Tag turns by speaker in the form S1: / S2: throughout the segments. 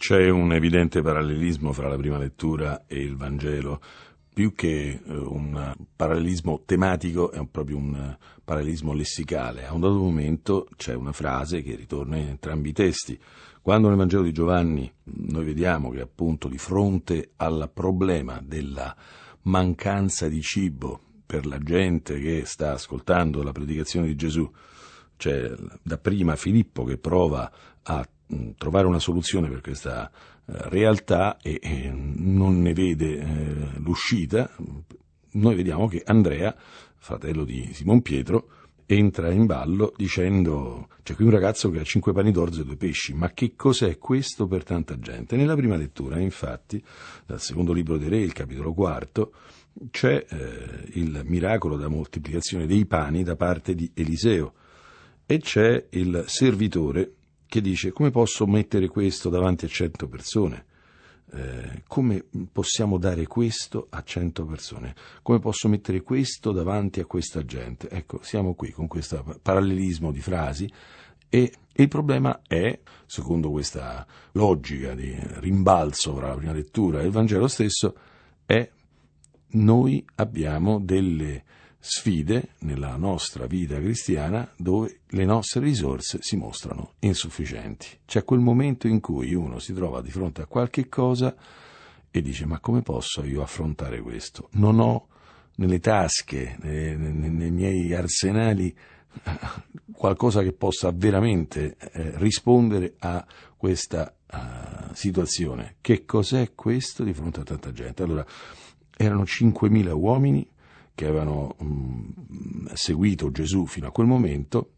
S1: C'è un evidente parallelismo fra la prima lettura e il Vangelo, più che un parallelismo tematico, è proprio un parallelismo lessicale. A un dato momento c'è una frase che ritorna in entrambi i testi. Quando nel Vangelo di Giovanni noi vediamo che appunto di fronte al problema della mancanza di cibo per la gente che sta ascoltando la predicazione di Gesù, c'è dapprima Filippo che prova a trovare una soluzione per questa realtà e non ne vede l'uscita. Noi vediamo che Andrea, fratello di Simon Pietro, entra in ballo dicendo: c'è qui un ragazzo che ha 5 pani d'orzo e 2 pesci, ma che cos'è questo per tanta gente? Nella prima lettura, infatti, dal secondo libro dei Re, il capitolo 4, c'è il miracolo della moltiplicazione dei pani da parte di Eliseo e c'è il servitore che dice: come posso mettere questo davanti a 100 persone? Come possiamo dare questo a 100 persone? Come posso mettere questo davanti a questa gente? Ecco, siamo qui con questo parallelismo di frasi e il problema è, secondo questa logica di rimbalzo fra la prima lettura e il Vangelo stesso, è noi abbiamo delle sfide nella nostra vita cristiana dove le nostre risorse si mostrano insufficienti. C'è quel momento in cui uno si trova di fronte a qualche cosa e dice: ma come posso io affrontare questo? Non ho nelle tasche, nei miei arsenali qualcosa che possa veramente rispondere a questa situazione. Che cos'è questo di fronte a tanta gente? Allora, erano 5.000 uomini che avevano seguito Gesù fino a quel momento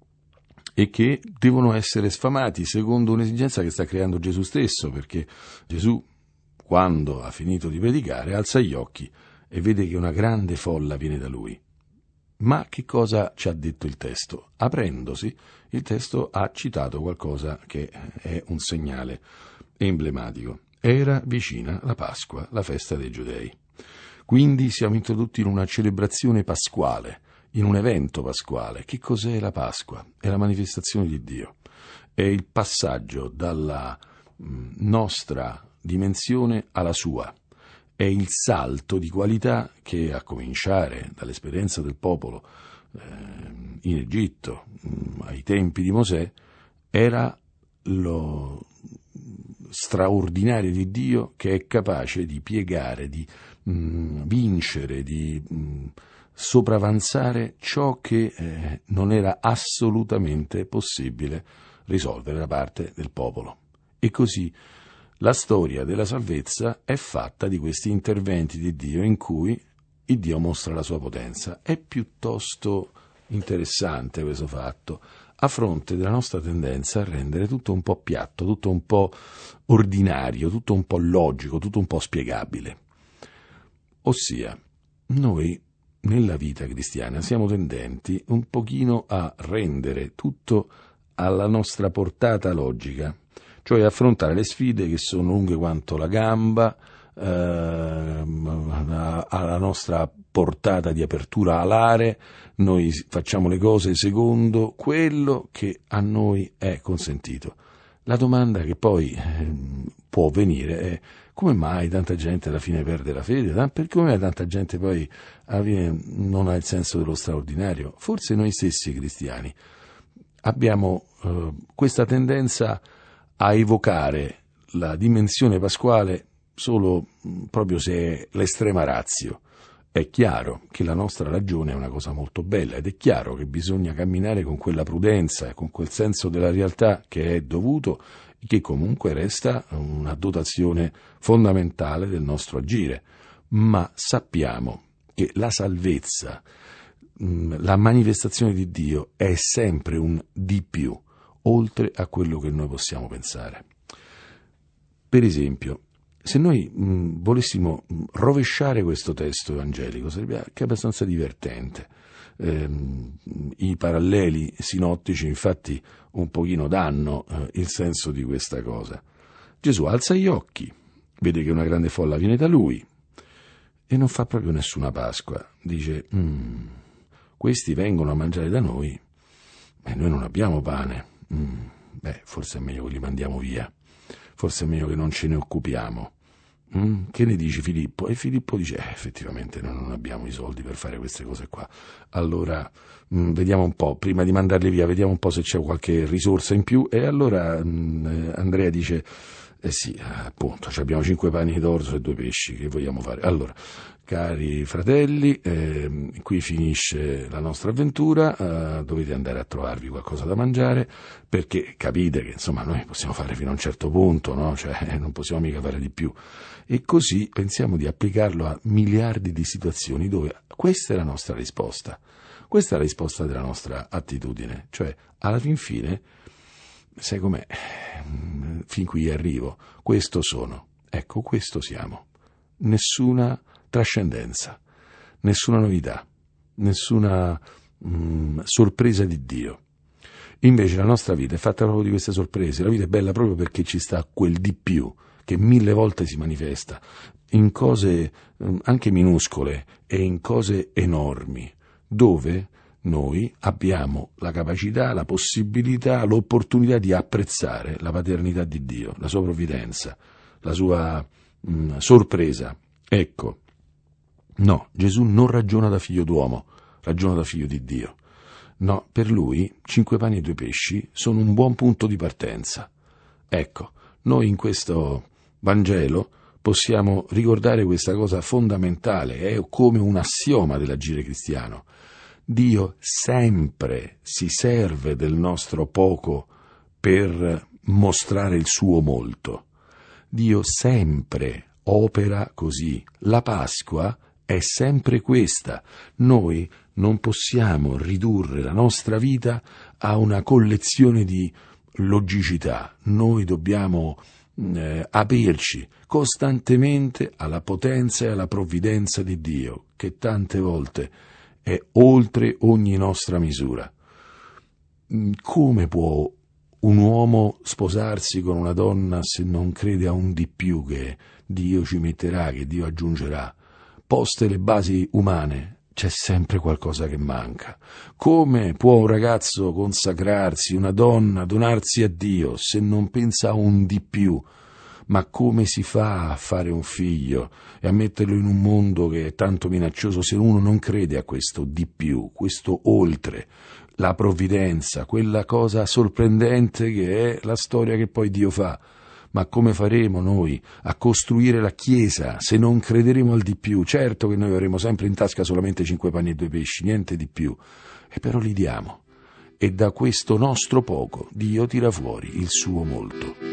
S1: e che devono essere sfamati secondo un'esigenza che sta creando Gesù stesso, perché Gesù, quando ha finito di predicare, alza gli occhi e vede che una grande folla viene da lui. Ma che cosa ci ha detto il testo? Aprendosi, il testo ha citato qualcosa che è un segnale emblematico. Era vicina la Pasqua, la festa dei Giudei. Quindi siamo introdotti in una celebrazione pasquale, in un evento pasquale. Che cos'è la Pasqua? È la manifestazione di Dio. È il passaggio dalla nostra dimensione alla sua. È il salto di qualità che, a cominciare dall'esperienza del popolo in Egitto, ai tempi di Mosè, era lo straordinario di Dio che è capace di piegare, di vincere, di sopravanzare ciò che non era assolutamente possibile risolvere da parte del popolo. E così la storia della salvezza è fatta di questi interventi di Dio in cui il Dio mostra la sua potenza. È piuttosto interessante questo fatto, a fronte della nostra tendenza a rendere tutto un po' piatto, tutto un po' ordinario, tutto un po' logico, tutto un po' spiegabile. Ossia, noi nella vita cristiana siamo tendenti un pochino a rendere tutto alla nostra portata logica, cioè affrontare le sfide che sono lunghe quanto la gamba, alla nostra portata di apertura alare. Noi facciamo le cose secondo quello che a noi è consentito. La domanda che poi può venire è: come mai tanta gente alla fine perde la fede? Perché come mai tanta gente poi alla fine non ha il senso dello straordinario? Forse noi stessi cristiani abbiamo questa tendenza a evocare la dimensione pasquale solo proprio se è l'estrema ratio. È chiaro che la nostra ragione è una cosa molto bella ed è chiaro che bisogna camminare con quella prudenza e con quel senso della realtà che è dovuto e che comunque resta una dotazione fondamentale del nostro agire. Ma sappiamo che la salvezza, la manifestazione di Dio è sempre un di più, oltre a quello che noi possiamo pensare. Per esempio, se noi volessimo rovesciare questo testo evangelico, sarebbe anche abbastanza divertente. I paralleli sinottici infatti un pochino danno il senso di questa cosa. Gesù alza gli occhi, vede che una grande folla viene da lui e non fa proprio nessuna Pasqua. Dice: questi vengono a mangiare da noi e noi non abbiamo pane. Forse è meglio che li mandiamo via. forse è meglio che non ce ne occupiamo. Che ne dici, Filippo? E Filippo dice, effettivamente noi non abbiamo i soldi per fare queste cose qua. Allora, vediamo un po', prima di mandarli via, vediamo un po' se c'è qualche risorsa in più. E allora Andrea dice, sì, appunto, abbiamo 5 pani d'orzo e 2 pesci, che vogliamo fare? Allora, cari fratelli, qui finisce la nostra avventura, dovete andare a trovarvi qualcosa da mangiare, perché capite che insomma noi possiamo fare fino a un certo punto, no? Cioè non possiamo mica fare di più. E così pensiamo di applicarlo a miliardi di situazioni dove questa è la nostra risposta. Questa è la risposta della nostra attitudine, cioè alla fin fine, sai com'è, fin qui arrivo, questo sono, ecco questo siamo, nessuna trascendenza, nessuna novità, nessuna sorpresa di Dio. Invece la nostra vita è fatta proprio di queste sorprese, la vita è bella proprio perché ci sta quel di più che 1000 volte si manifesta in cose anche minuscole e in cose enormi, dove noi abbiamo la capacità, la possibilità, l'opportunità di apprezzare la paternità di Dio, la sua provvidenza, la sua sorpresa. Ecco, no, Gesù non ragiona da figlio d'uomo, ragiona da figlio di Dio. No, per lui 5 pani e 2 pesci sono un buon punto di partenza. Ecco, noi in questo Vangelo possiamo ricordare questa cosa fondamentale, è come un assioma dell'agire cristiano. Dio sempre si serve del nostro poco per mostrare il suo molto. Dio sempre opera così. La Pasqua è sempre questa. Noi non possiamo ridurre la nostra vita a una collezione di logicità. Noi dobbiamo aprirci costantemente alla potenza e alla provvidenza di Dio, che tante volte è oltre ogni nostra misura. Come può un uomo sposarsi con una donna se non crede a un di più che Dio ci metterà, che Dio aggiungerà? Poste le basi umane, c'è sempre qualcosa che manca. Come può un ragazzo consacrarsi, una donna donarsi a Dio se non pensa a un di più? Ma come si fa a fare un figlio e a metterlo in un mondo che è tanto minaccioso se uno non crede a questo di più, questo oltre, la provvidenza, quella cosa sorprendente che è la storia che poi Dio fa? Ma come faremo noi a costruire la Chiesa se non crederemo al di più? Certo che noi avremo sempre in tasca solamente 5 pani e 2 pesci, niente di più, e però li diamo. E da questo nostro poco Dio tira fuori il suo molto.